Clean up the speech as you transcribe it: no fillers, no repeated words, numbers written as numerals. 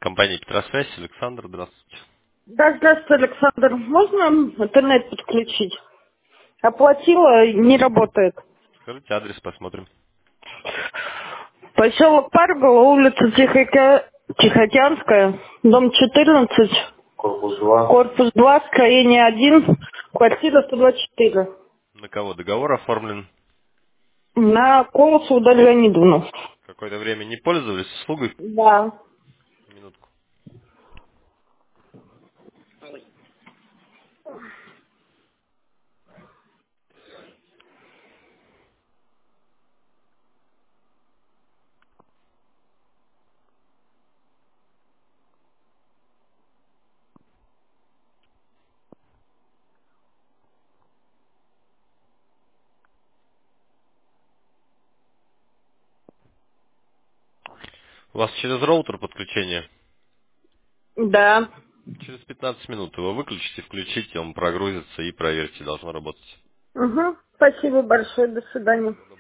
Компания Петросвязь, Александр, здравствуйте. Да, здравствуйте, Александр. Можно интернет подключить? Оплатила, не работает. Скажите адрес, посмотрим. Поселок Паргола, улица Тихоокеанская, дом 14, корпус 2, строение 1, квартира 124. На кого договор оформлен? На Колосову Дарью Леонидовну. Какое-то время не пользовались услугой? Да. Минутку. У вас через роутер подключение? Да. Через 15 минут его выключите, включите, он прогрузится и проверьте, должно работать. Угу. Спасибо большое, до свидания.